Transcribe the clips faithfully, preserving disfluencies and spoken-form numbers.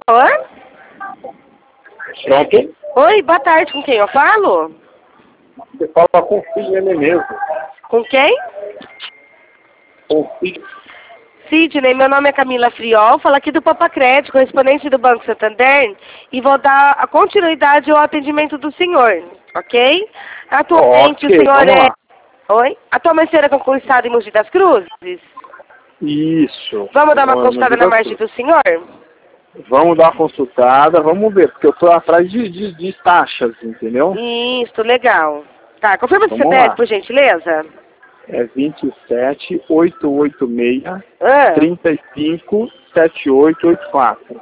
Oi? Pronto? Oi, boa tarde, com quem eu falo? Você fala com o Sidney mesmo. Com quem? Com o Sidney. Sidney, meu nome é Camila Friol, falo aqui do Papacred, correspondente do Banco Santander, e vou dar a continuidade ao atendimento do senhor, ok? Atualmente Ok, o senhor vamos é... lá. Oi? Atualmente o senhor é concursado em Mogi das Cruzes? Isso. Vamos dar uma Vamos, consultada na margem do senhor? vamos dar uma consultada, vamos ver, porque eu estou atrás de, de, de taxas, entendeu? Isso, legal. Tá, confirma o Vamos C P F, lá. por gentileza. É vinte e sete, oitocentos e oitenta e seis, Ah, trinta e cinco, setenta e oito oitenta e quatro.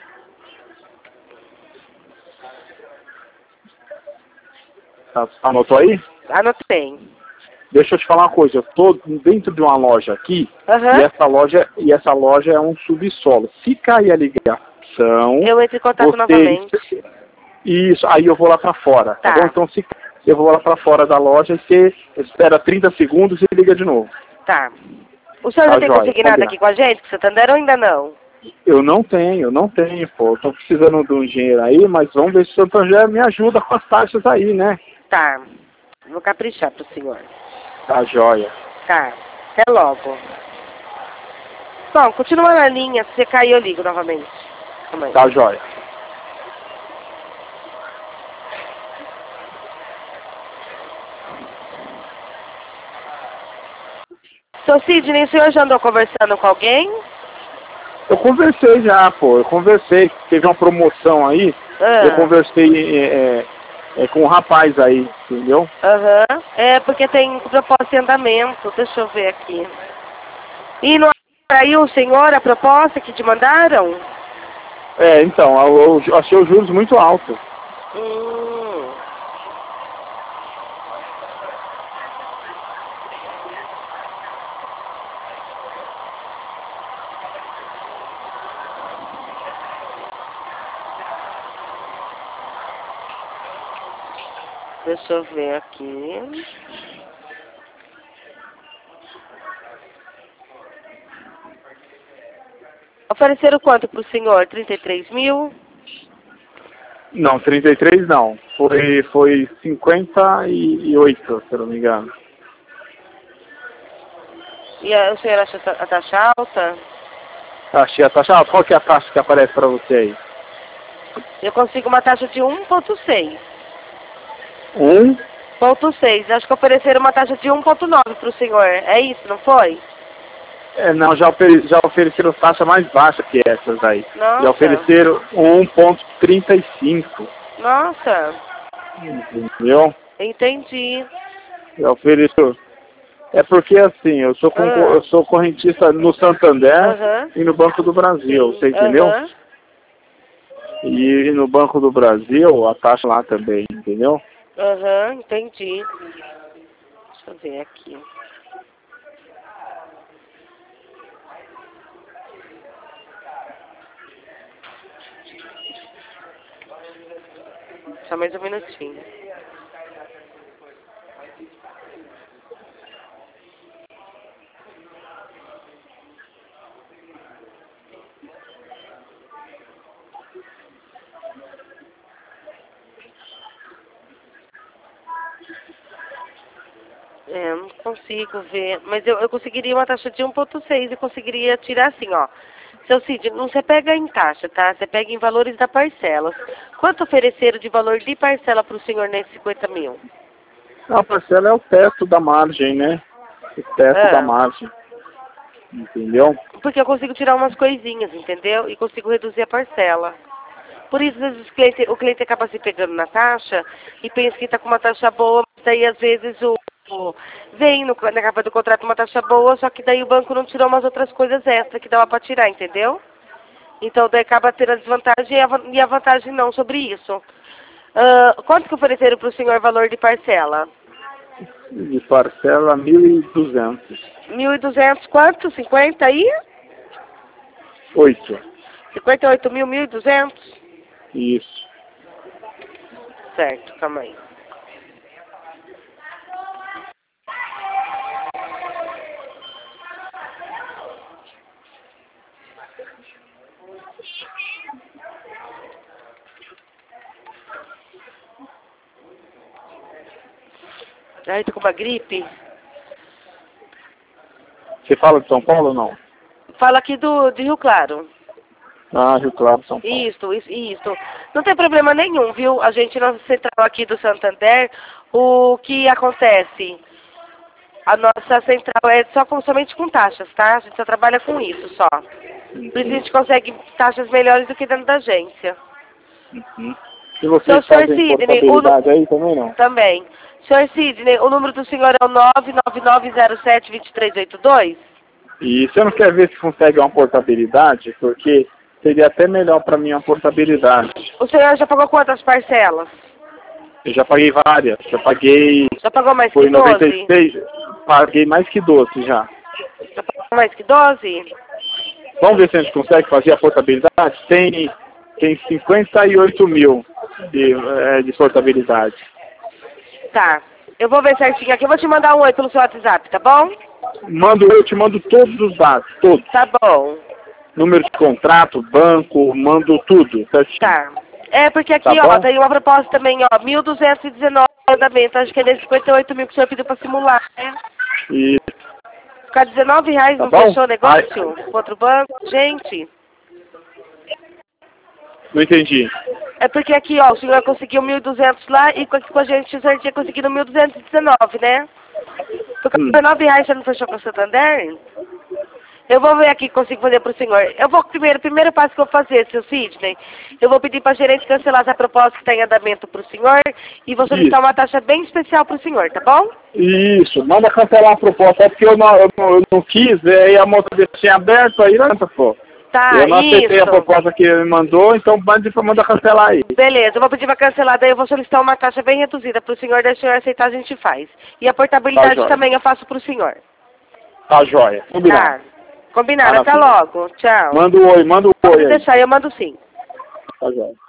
Tá, anotou aí? anotei. Deixa eu te falar uma coisa, eu estou dentro de uma loja aqui, e Aham. essa loja, e essa loja é um subsolo. Se cair a ligação, Eu entro em contato você... novamente. Isso, aí eu vou lá para fora, tá Tá. bom? Então se eu vou lá para fora da loja e você espera trinta segundos e liga de novo. Tá. O senhor já Tá, tem joia? consignado Combinado. aqui com a gente, com o Santander, ou ainda não? Eu não tenho, eu não tenho, pô. Eu tô precisando de um dinheiro aí, mas vamos ver se o Santander me ajuda com as taxas aí, né? Tá. Vou caprichar pro senhor. Tá, joia. Tá. Até logo. Bom, continua na linha. Se você cair, eu ligo novamente. Calma aí. Tá, joia. Seu Sidney, o senhor já andou conversando com alguém? Eu conversei já, pô. Eu conversei. Teve uma promoção aí. Eu Ah. conversei é, é, é, com um rapaz aí, entendeu? Aham. É, porque tem proposta em andamento. Deixa eu ver aqui. E não atraiu o senhor a proposta que te mandaram? É, então, eu, eu achei os juros muito altos. Hum. Deixa eu ver aqui. Ofereceram quanto pro senhor? trinta e três mil? Não, trinta e três não. Foi, foi cinquenta e oito, se eu não me engano. E a, o senhor acha a taxa alta? Achei a taxa. Ah, qual que é a taxa que aparece para você aí? Eu consigo uma taxa de um ponto seis. Um? Ponto seis. Acho que ofereceram uma taxa de um ponto nove pro senhor. É isso, não foi? É, não, já, ofere, já ofereceram taxa mais baixa que essas aí. Já Nossa. ofereceram um ponto trinta e cinco. Nossa. Entendeu? Entendi. Já ofereceu. É porque assim, eu sou, concor- Ah. eu sou correntista no Santander Aham. e no Banco do Brasil, Sim. você entendeu? Aham. E no Banco do Brasil, a taxa lá também, entendeu? Aham. Entendi. Deixa eu ver aqui. Só mais um minutinho. É, não consigo ver. Mas eu, eu conseguiria uma taxa de um ponto seis e conseguiria tirar assim, ó. Seu Cid, não você pega em taxa, tá? Você pega em valores da parcela. Quanto ofereceram de valor de parcela para o senhor nesses cinquenta mil? A parcela é o teto da margem, né? O teto da Ah, margem, entendeu? porque eu consigo tirar umas coisinhas, entendeu? E consigo reduzir a parcela. Por isso, às vezes, o cliente, o cliente acaba se pegando na taxa e pensa que está com uma taxa boa, mas daí, às vezes, o, o- vem no, na capa do contrato uma taxa boa, só que daí o banco não tirou umas outras coisas extra que dava para tirar, entendeu? Então, daí acaba tendo a desvantagem e a, van- e a vantagem não sobre isso. Ah, quanto que ofereceram para o senhor valor de parcela? De parcela mil e duzentos. Mil e duzentos, quanto? Cinquenta aí? Oito. Cinquenta e oito mil, mil e duzentos? Isso. Certo, calma aí. Ai, tô com uma gripe. Você fala de São Paulo ou não? Fala aqui do, de Rio Claro. Ah, Rio Claro, São Paulo. Isso, isso, isso. Não tem problema nenhum, viu? A gente, na central aqui do Santander, o que acontece? A nossa central é só com, somente com taxas, tá? A gente só trabalha com isso, só. Por isso a gente consegue taxas melhores do que dentro da agência. Uhum. E vocês Então, senhor fazem Sidney, portabilidade aí também, não? Também. Senhor Sidney, o número do senhor é o nove nove nove zero sete, dois três oito dois? E você não quer ver se consegue uma portabilidade? Porque seria até melhor para mim uma portabilidade. O senhor já pagou quantas parcelas? Eu já paguei várias. Já paguei... Já pagou mais Foi que doze? noventa e seis. Paguei mais que doze já. Já pagou mais que doze? Vamos ver se a gente consegue fazer a portabilidade? Tem, tem cinquenta e oito mil de, é, de portabilidade. Tá. Eu vou ver certinho aqui. Eu vou te mandar um oi pelo seu WhatsApp, tá bom? Mando, eu te mando todos os dados, todos. Tá bom. Número de contrato, banco, mando tudo, certinho. Tá. É, porque aqui, Tá ó, bom? tem uma proposta também, ó, mil duzentos e dezenove andamento. Acho que é desses cinquenta e oito mil que o senhor pediu pra simular, né? E, Ficar dezenove reais, tá não bom? fechou o negócio? Com outro banco? Gente, não entendi. é porque aqui, ó, o senhor conseguiu mil e duzentos lá e com aqui com a gente o senhor tinha conseguido mil duzentos e dezenove, né? Por Hum. dezenove reais você não fechou com o Santander? Eu vou ver aqui o que consigo fazer pro senhor. Eu vou, primeiro, primeiro passo que eu vou fazer, seu Sidney, eu vou pedir pra gerente cancelar essa proposta que está em andamento pro senhor e vou solicitar uma taxa bem especial pro senhor, tá bom? Isso, manda cancelar a proposta, é porque eu não, eu não, eu não quis, é, e a moça deixou aberto, aí não adianta, pô. Tá, Eu não aceitei a isso. proposta que ele mandou, então manda, manda cancelar aí. Beleza, eu vou pedir pra cancelar, daí eu vou solicitar uma taxa bem reduzida pro senhor, daí o senhor aceitar a gente faz. E a portabilidade Tá, joia. também eu faço pro senhor. Tá joia, combinado. Tá. Combinado, até Maravilha. logo. Tchau. Manda o oi, manda o Pode oi aí. deixar, eu mando sim. Tá joia.